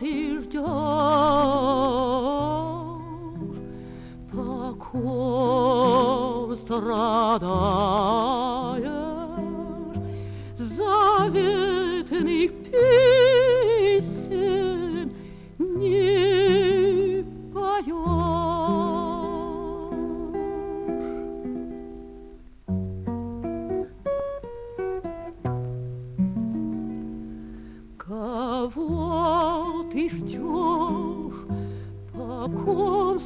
и ждешь, поком страдаешь, заветных песен не поешь. Кого ты ждешь, поком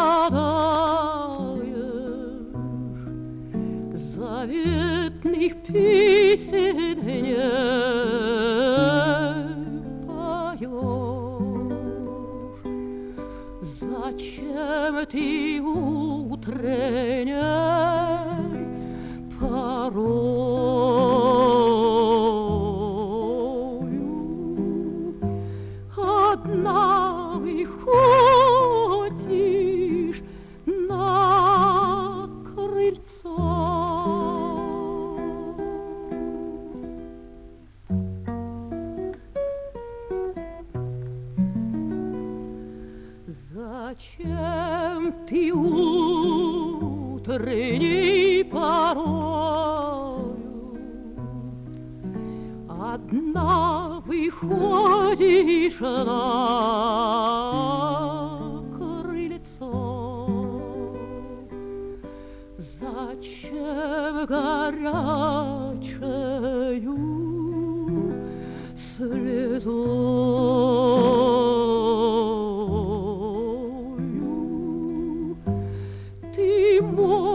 страдаешь, заветных песен не поешь? Зачем ты утренней порою одна выходишь на крыльцо? Зачем ты утренней порою одна выходишь на крыльцо? Зачем горячею слезою ты можешь